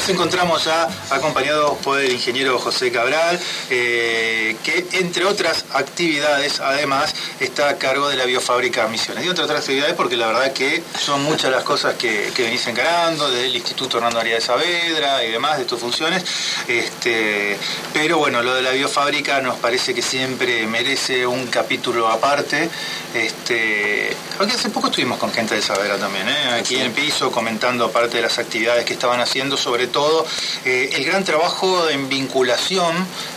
Nos encontramos ya acompañados por el ingeniero José Cabral, que entre otras actividades además está a cargo de la biofábrica Misiones. Y entre otras actividades porque la verdad que son muchas las cosas que venís encarando, desde el Instituto Hernando Arias de Saavedra y demás de tus funciones. Pero bueno, lo de la biofábrica nos parece que siempre merece un capítulo aparte. Aunque hace poco estuvimos con gente de Saavedra también, aquí en el piso, comentando parte de las actividades que estaban haciendo, sobre todo el gran trabajo en vinculación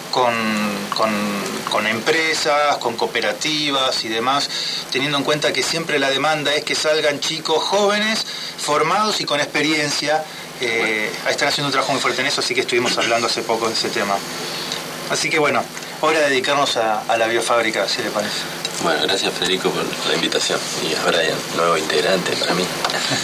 con empresas, con cooperativas y demás, teniendo en cuenta que siempre la demanda es que salgan chicos jóvenes, formados y con experiencia. Están haciendo un trabajo muy fuerte en eso, así que estuvimos hablando hace poco de ese tema. Así que bueno, hora de dedicarnos a la biofábrica, si le parece. Bueno, gracias Federico por la invitación. Y a Brian, nuevo integrante para mí.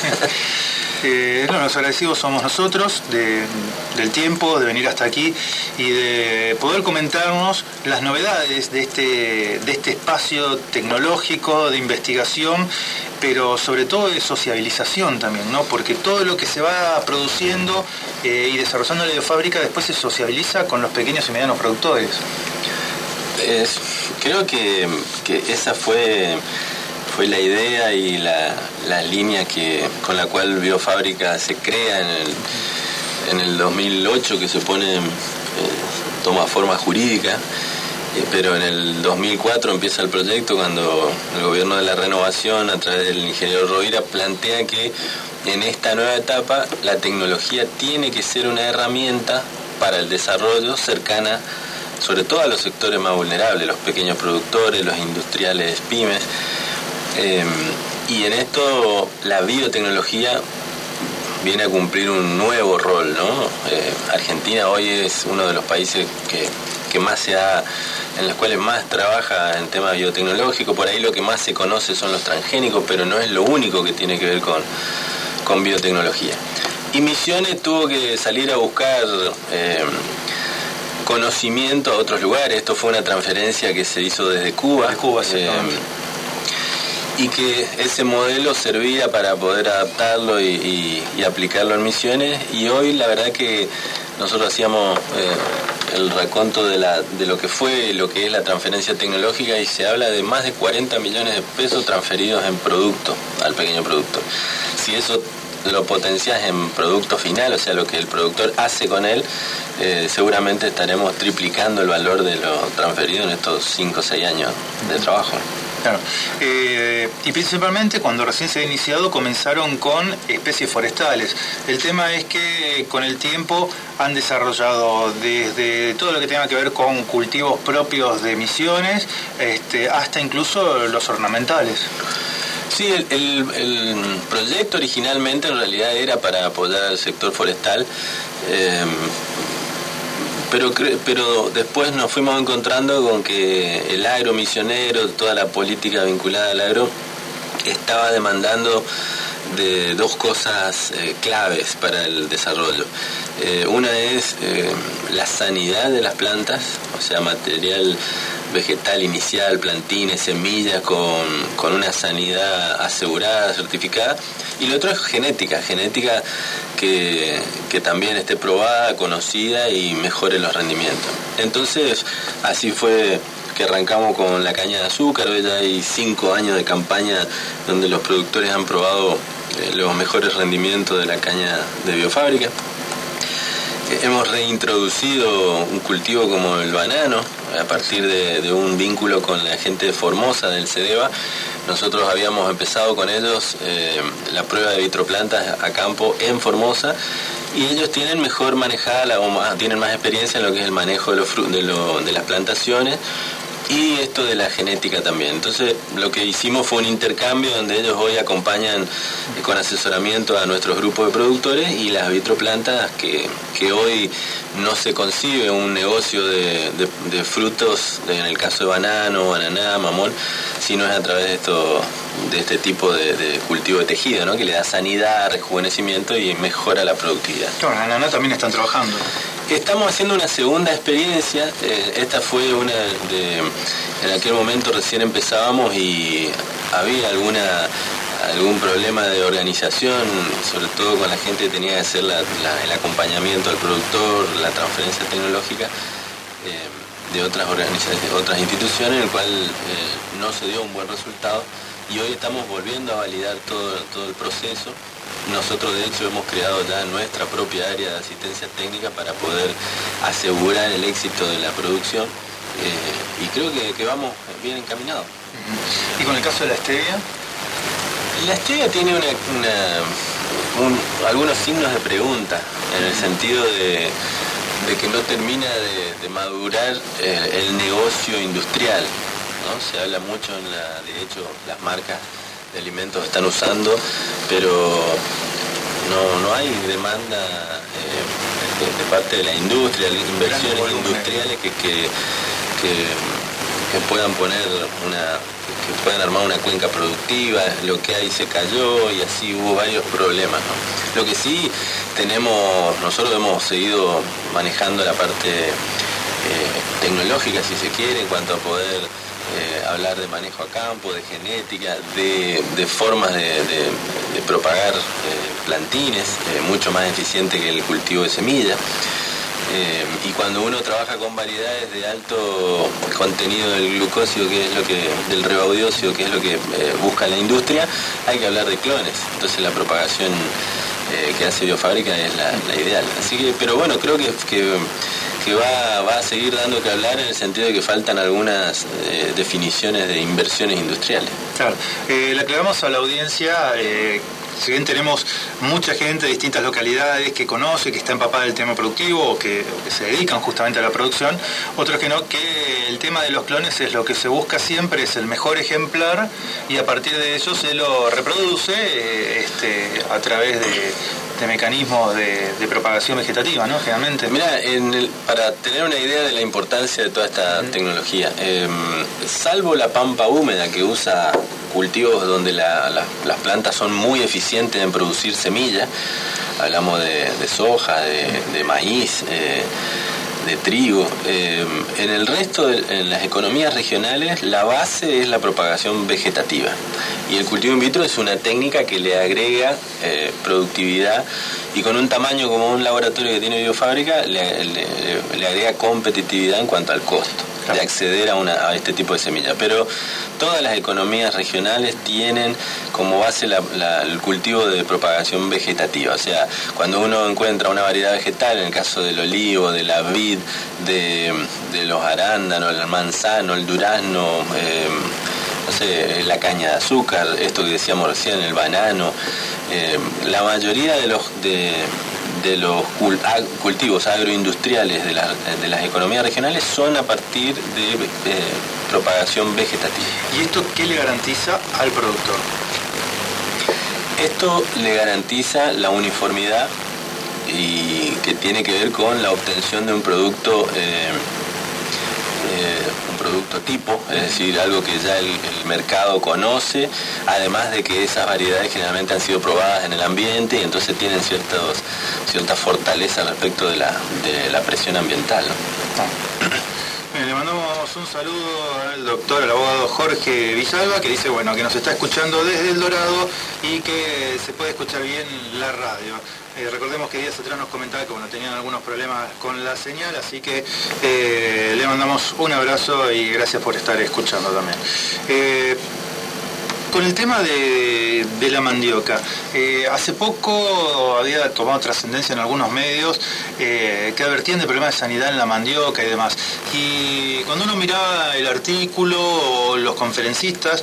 Los agradecidos somos nosotros del tiempo, de venir hasta aquí y de poder comentarnos las novedades de este espacio tecnológico, de investigación, pero sobre todo de sociabilización también, ¿no? Porque todo lo que se va produciendo y desarrollando en la biofábrica después se sociabiliza con los pequeños y medianos productores. Creo que esa fue la idea y la línea con la cual Biofábrica se crea en el 2008, que se toma forma jurídica, pero en el 2004 empieza el proyecto cuando el gobierno de la renovación, a través del ingeniero Rovira, plantea que en esta nueva etapa la tecnología tiene que ser una herramienta para el desarrollo cercana, sobre todo a los sectores más vulnerables, los pequeños productores, los industriales, pymes. Y en esto la biotecnología viene a cumplir un nuevo rol, ¿no? Argentina hoy es uno de los países que más en los cuales más trabaja en tema biotecnológico. Por ahí lo que más se conoce son los transgénicos, pero no es lo único que tiene que ver con biotecnología. Y Misiones tuvo que salir a buscar conocimiento a otros lugares. Esto fue una transferencia que se hizo desde Cuba. Y que ese modelo servía para poder adaptarlo y aplicarlo en Misiones. Y hoy la verdad que nosotros hacíamos el raconto de lo que fue, lo que es la transferencia tecnológica, y se habla de más de 40 millones de pesos transferidos en producto, al pequeño productor. Si eso lo potencias en producto final, o sea, lo que el productor hace con él, seguramente estaremos triplicando el valor de lo transferido en estos 5 o 6 años de trabajo. Claro. Y principalmente cuando recién se ha iniciado comenzaron con especies forestales. El tema es que con el tiempo han desarrollado desde todo lo que tenga que ver con cultivos propios de Misiones, hasta incluso los ornamentales. Sí, el proyecto originalmente en realidad era para apoyar al sector forestal, pero después nos fuimos encontrando con que el agro misionero, toda la política vinculada al agro, estaba demandando de dos cosas claves para el desarrollo. Una es la sanidad de las plantas, o sea, material vegetal inicial, plantines, semillas con una sanidad asegurada, certificada, y lo otro es genética que también esté probada, conocida y mejore los rendimientos. Entonces, así fue que arrancamos con la caña de azúcar. Hoy ya hay 5 años de campaña donde los productores han probado los mejores rendimientos de la caña de biofábrica. Hemos reintroducido un cultivo como el banano a partir de un vínculo con la gente de Formosa, del CEDEVA. Nosotros habíamos empezado con ellos la prueba de vitroplantas a campo en Formosa, y ellos tienen mejor manejada, tienen más experiencia en lo que es el manejo de las plantaciones y esto de la genética también. Entonces lo que hicimos fue un intercambio donde ellos hoy acompañan con asesoramiento a nuestros grupos de productores, y las vitroplantas que hoy no se concibe un negocio de frutos, en el caso de banano, bananá, mamón, sino es a través de este tipo de cultivo de tejido, ¿no? Que le da sanidad, rejuvenecimiento y mejora la productividad. Claro, en ananá también están trabajando. Estamos haciendo una segunda experiencia. Esta fue en aquel momento recién empezábamos y había algún problema de organización, sobre todo con la gente que tenía que hacer el acompañamiento al productor, la transferencia tecnológica de otras organizaciones, otras instituciones, en el cual no se dio un buen resultado, y hoy estamos volviendo a validar todo el proceso. Nosotros de hecho hemos creado ya nuestra propia área de asistencia técnica para poder asegurar el éxito de la producción, y creo que vamos bien encaminados. ¿Y con el caso de la stevia? La stevia tiene algunos signos de pregunta, en el sentido de que no termina de madurar el negocio industrial, ¿no? Se habla mucho, de hecho las marcas de alimentos están usando, pero no hay demanda de parte de la industria, inversiones industriales que puedan que puedan armar una cuenca productiva. Lo que hay se cayó y así hubo varios problemas, ¿no? Lo que sí nosotros hemos seguido manejando la parte tecnológica, si se quiere, en cuanto a poder hablar de manejo a campo, de genética, de formas de propagar plantines, mucho más eficiente que el cultivo de semillas. Y cuando uno trabaja con variedades de alto contenido del glucósido, del rebaudósido, que es lo que busca la industria, hay que hablar de clones. Entonces la propagación que hace Biofábrica es la ideal. Así que, pero bueno, creo que va a seguir dando que hablar, en el sentido de que faltan algunas definiciones de inversiones industriales. Claro, le aclaramos a la audiencia, si bien tenemos mucha gente de distintas localidades que conoce, que está empapada del tema productivo o que se dedican justamente a la producción, otros que no, que el tema de los clones es lo que se busca siempre, es el mejor ejemplar, y a partir de eso se lo reproduce a través de mecanismos de propagación vegetativa, ¿no? Generalmente. Mira, para tener una idea de la importancia de toda esta tecnología, salvo la pampa húmeda, que usa cultivos donde las plantas son muy eficientes en producir semillas, hablamos de soja, de maíz, de trigo. En el resto, en las economías regionales, la base es la propagación vegetativa. Y el cultivo in vitro es una técnica que le agrega productividad, y con un tamaño como un laboratorio que tiene Biofábrica, le agrega competitividad en cuanto al costo de acceder a este tipo de semilla. Pero todas las economías regionales tienen como base el cultivo de propagación vegetativa. O sea, cuando uno encuentra una variedad vegetal, en el caso del olivo, de la vid, de los arándanos, el manzano, el durazno, no sé, la caña de azúcar, esto que decíamos recién, el banano, la mayoría de los cultivos agroindustriales de las economías regionales son a partir de propagación vegetativa. ¿Y esto qué le garantiza al productor? Esto le garantiza la uniformidad, y que tiene que ver con la obtención de un producto tipo, es decir, algo que ya el mercado conoce, además de que esas variedades generalmente han sido probadas en el ambiente y entonces tienen cierta fortaleza respecto de la presión ambiental, ¿no? Le mandamos un saludo al doctor, al abogado Jorge Villalba, que dice, bueno, que nos está escuchando desde El Dorado y que se puede escuchar bien la radio. Recordemos que días atrás nos comentaba que tenían algunos problemas con la señal, así que le mandamos un abrazo y gracias por estar escuchando también. Con el tema de la mandioca, hace poco había tomado trascendencia en algunos medios que advertían de problemas de sanidad en la mandioca y demás. Y cuando uno miraba el artículo o los conferencistas,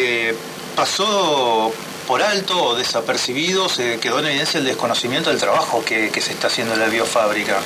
pasó por alto o desapercibido, se quedó en evidencia el desconocimiento del trabajo que se está haciendo en la biofábrica.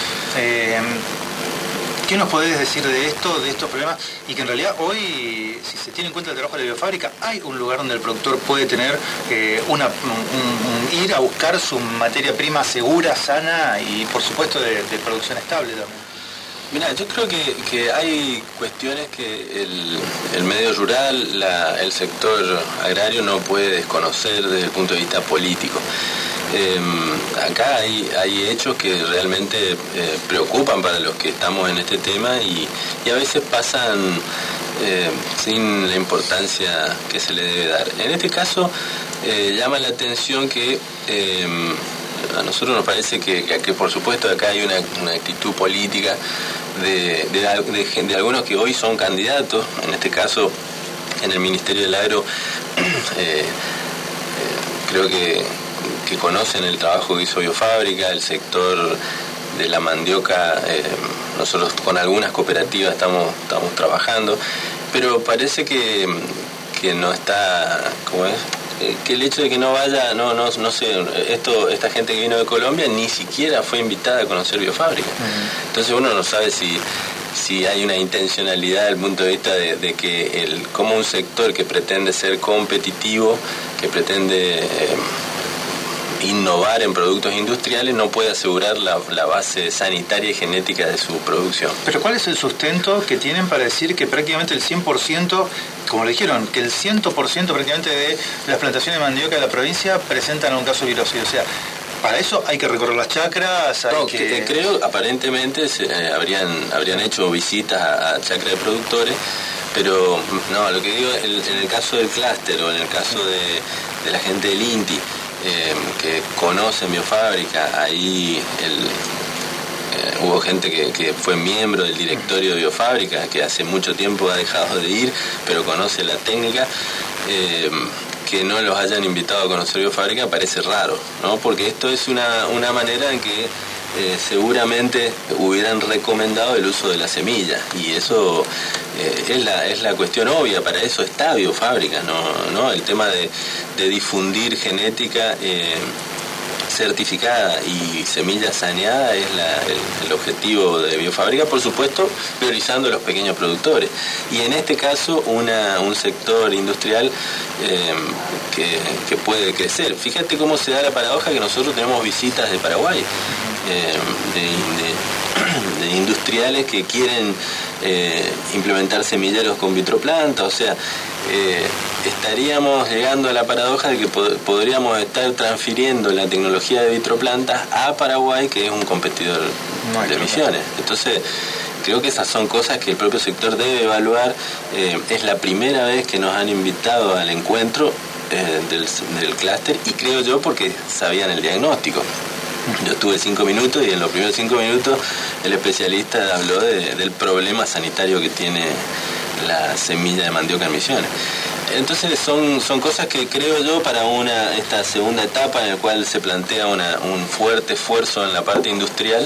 ¿Qué nos podés decir de estos problemas? Y que en realidad hoy, si se tiene en cuenta el trabajo de la biofábrica, hay un lugar donde el productor puede tener ir a buscar su materia prima segura, sana y por supuesto de producción estable también. Mira, yo creo que hay cuestiones que el medio rural, el sector agrario no puede desconocer desde el punto de vista político. Acá hay hechos que realmente preocupan para los que estamos en este tema y a veces pasan sin la importancia que se le debe dar. En este caso llama la atención que a nosotros nos parece que por supuesto acá hay una actitud política de algunos que hoy son candidatos, en este caso en el Ministerio del Agro. Creo que conocen el trabajo que hizo Biofábrica, el sector de la mandioca. Nosotros con algunas cooperativas estamos trabajando, pero parece que no está, ¿cómo es? Que el hecho de que no vaya, no sé, esta gente que vino de Colombia ni siquiera fue invitada a conocer Biofábrica. Entonces uno no sabe si hay una intencionalidad desde el punto de vista de que como un sector que pretende ser competitivo, que pretende innovar en productos industriales, no puede asegurar la base sanitaria y genética de su producción. Pero ¿cuál es el sustento que tienen para decir que prácticamente el 100%, como le dijeron, que el 100% prácticamente de las plantaciones de mandioca de la provincia presentan un caso de virosis? O sea, para eso hay que recorrer las chacras, creo, aparentemente habrían hecho visitas a chacras de productores, pero no, lo que digo, en el caso del clúster o en el caso de la gente del INTI, que conocen Biofábrica, ahí hubo gente que fue miembro del directorio de Biofábrica, que hace mucho tiempo ha dejado de ir, pero conoce la técnica. Que no los hayan invitado a conocer Biofábrica parece raro, ¿no? Porque esto es una manera en que seguramente hubieran recomendado el uso de la semilla, y eso es la cuestión obvia. Para eso está Biofábrica, ¿no? El tema de difundir genética certificada y semilla saneada es el objetivo de Biofábrica, por supuesto priorizando a los pequeños productores, y en este caso un sector industrial que puede crecer. Fíjate cómo se da la paradoja que nosotros tenemos visitas de Paraguay, de industriales que quieren implementar semilleros con vitroplanta. O sea, estaríamos llegando a la paradoja de que podríamos estar transfiriendo la tecnología de vitroplantas a Paraguay, que es un competidor de Misiones. Entonces, creo que esas son cosas que el propio sector debe evaluar. Es la primera vez que nos han invitado al encuentro del clúster, y creo yo porque sabían el diagnóstico. Yo estuve 5 minutos y en los primeros 5 minutos el especialista habló del problema sanitario que tiene la semilla de mandioca en Misiones. Entonces son cosas que creo yo para esta segunda etapa en la cual se plantea un fuerte esfuerzo en la parte industrial.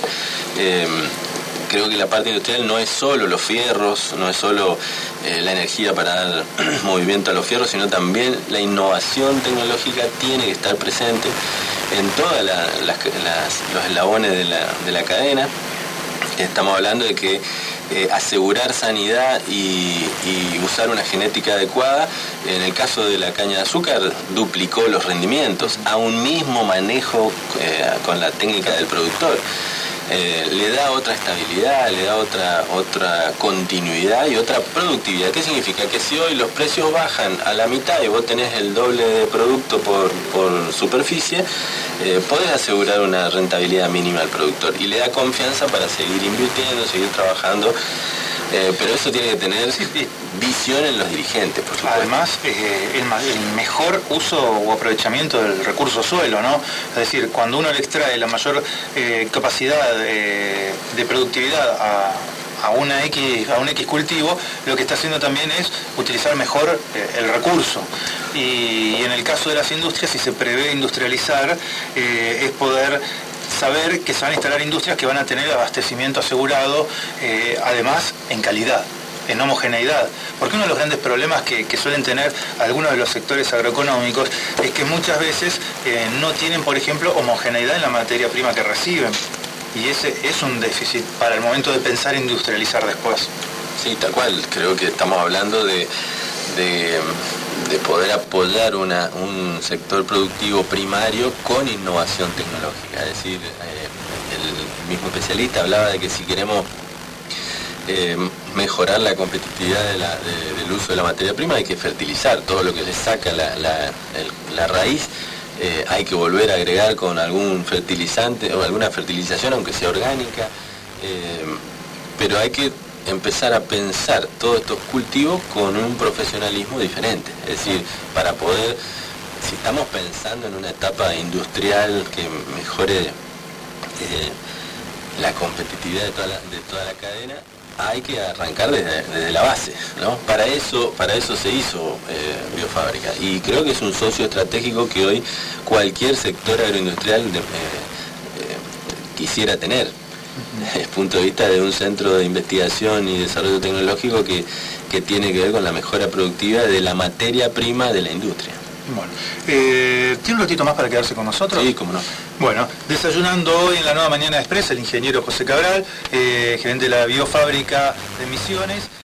Creo que la parte industrial no es solo los fierros, no es solo la energía para dar movimiento a los fierros, sino también la innovación tecnológica tiene que estar presente en todos los eslabones de la cadena. Estamos hablando de que asegurar sanidad y usar una genética adecuada, en el caso de la caña de azúcar, duplicó los rendimientos a un mismo manejo con la técnica del productor. Le da otra estabilidad, le da otra continuidad y otra productividad. ¿Qué significa? Que si hoy los precios bajan a la mitad y vos tenés el doble de producto por superficie, podés asegurar una rentabilidad mínima al productor y le da confianza para seguir invirtiendo, seguir trabajando. Pero eso tiene que tener visión en los dirigentes, por supuesto. Además, el mejor uso o aprovechamiento del recurso suelo, ¿no? Es decir, cuando uno le extrae la mayor capacidad de productividad a un X cultivo, lo que está haciendo también es utilizar mejor el recurso. Y en el caso de las industrias, si se prevé industrializar, es poder saber que se van a instalar industrias que van a tener abastecimiento asegurado, además en calidad, en homogeneidad. Porque uno de los grandes problemas que suelen tener algunos de los sectores agroeconómicos es que muchas veces no tienen, por ejemplo, homogeneidad en la materia prima que reciben. Y ese es un déficit para el momento de pensar industrializar después. Sí, tal cual. Creo que estamos hablando de poder apoyar un sector productivo primario con innovación tecnológica. Es decir, el mismo especialista hablaba de que si queremos mejorar la competitividad del uso de la materia prima, hay que fertilizar todo lo que le saca la raíz. hay que volver a agregar con algún fertilizante o alguna fertilización, aunque sea orgánica, pero hay que empezar a pensar todos estos cultivos con un profesionalismo diferente. Es decir, para poder, si estamos pensando en una etapa industrial que mejore la competitividad de toda la cadena, hay que arrancar desde la base, ¿no? Para eso se hizo Biofábrica, y creo que es un socio estratégico que hoy cualquier sector agroindustrial quisiera tener, desde el punto de vista de un centro de investigación y desarrollo tecnológico que tiene que ver con la mejora productiva de la materia prima de la industria. Bueno, ¿tiene un ratito más para quedarse con nosotros? Sí, cómo no. Bueno, desayunando hoy en la Nueva Mañana Express el ingeniero José Cabral, gerente de la Biofábrica de Misiones.